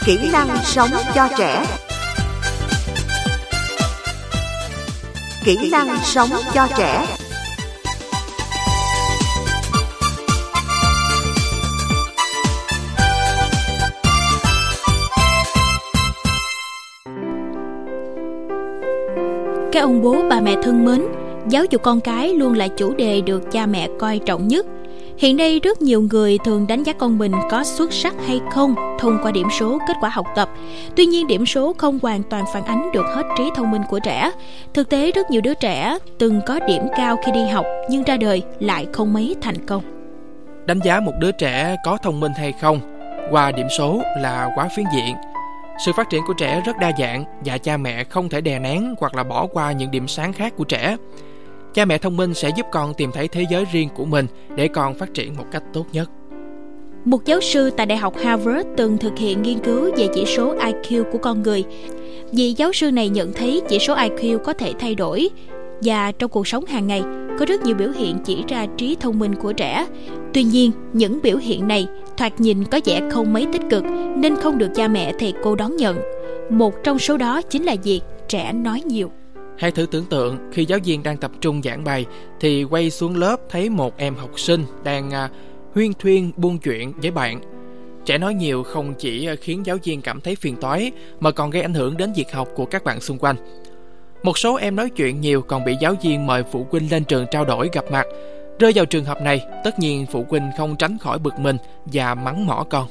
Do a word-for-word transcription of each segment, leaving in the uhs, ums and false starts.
Kỹ năng sống cho trẻ. Kỹ năng sống cho trẻ. Các ông bố bà mẹ thân mến, giáo dục con cái luôn là chủ đề được cha mẹ coi trọng nhất. Hiện nay rất nhiều người thường đánh giá con mình có xuất sắc hay không thông qua điểm số, kết quả học tập. Tuy nhiên điểm số không hoàn toàn phản ánh được hết trí thông minh của trẻ. Thực tế rất nhiều đứa trẻ từng có điểm cao khi đi học nhưng ra đời lại không mấy thành công. Đánh giá một đứa trẻ có thông minh hay không qua điểm số là quá phiến diện. Sự phát triển của trẻ rất đa dạng và cha mẹ không thể đè nén hoặc là bỏ qua những điểm sáng khác của trẻ. Cha mẹ thông minh sẽ giúp con tìm thấy thế giới riêng của mình để con phát triển một cách tốt nhất. Một giáo sư tại Đại học Harvard từng thực hiện nghiên cứu về chỉ số I Q của con người. Vị giáo sư này nhận thấy chỉ số I Q có thể thay đổi và trong cuộc sống hàng ngày có rất nhiều biểu hiện chỉ ra trí thông minh của trẻ. Tuy nhiên, những biểu hiện này thoạt nhìn có vẻ không mấy tích cực nên không được cha mẹ thầy cô đón nhận. Một trong số đó chính là việc trẻ nói nhiều. Hãy thử tưởng tượng khi giáo viên đang tập trung giảng bài thì quay xuống lớp thấy một em học sinh đang uh, huyên thuyên buôn chuyện với bạn. Trẻ nói nhiều không chỉ khiến giáo viên cảm thấy phiền toái mà còn gây ảnh hưởng đến việc học của các bạn xung quanh. Một số em nói chuyện nhiều còn bị giáo viên mời phụ huynh lên trường trao đổi gặp mặt. Rơi vào trường hợp này, tất nhiên phụ huynh không tránh khỏi bực mình và mắng mỏ con.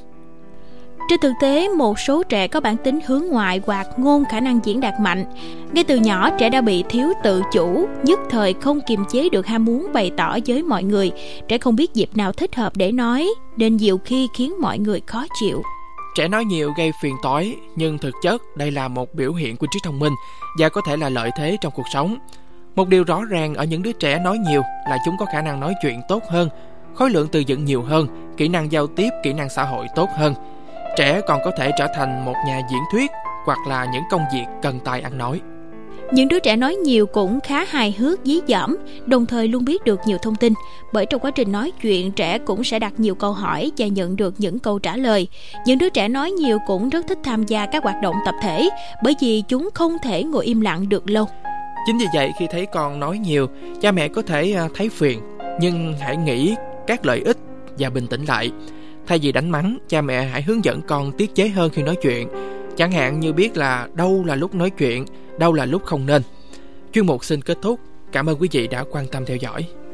Trên thực tế, một số trẻ có bản tính hướng ngoại hoặc ngôn khả năng diễn đạt mạnh. Ngay từ nhỏ, trẻ đã bị thiếu tự chủ, nhất thời không kiềm chế được ham muốn bày tỏ với mọi người. Trẻ không biết dịp nào thích hợp để nói, nên nhiều khi khiến mọi người khó chịu. Trẻ nói nhiều gây phiền toái, nhưng thực chất đây là một biểu hiện của trí thông minh và có thể là lợi thế trong cuộc sống. Một điều rõ ràng ở những đứa trẻ nói nhiều là chúng có khả năng nói chuyện tốt hơn, khối lượng từ vựng nhiều hơn, kỹ năng giao tiếp, kỹ năng xã hội tốt hơn. Trẻ còn có thể trở thành một nhà diễn thuyết hoặc là những công việc cần tài ăn nói. Những đứa trẻ nói nhiều cũng khá hài hước, dí dỏm, đồng thời luôn biết được nhiều thông tin. Bởi trong quá trình nói chuyện, trẻ cũng sẽ đặt nhiều câu hỏi và nhận được những câu trả lời. Những đứa trẻ nói nhiều cũng rất thích tham gia các hoạt động tập thể, bởi vì chúng không thể ngồi im lặng được lâu. Chính vì vậy, khi thấy con nói nhiều, cha mẹ có thể thấy phiền, nhưng hãy nghĩ các lợi ích và bình tĩnh lại. Thay vì đánh mắng, cha mẹ hãy hướng dẫn con tiết chế hơn khi nói chuyện. Chẳng hạn như biết là đâu là lúc nói chuyện, đâu là lúc không nên. Chuyên mục xin kết thúc. Cảm ơn quý vị đã quan tâm theo dõi.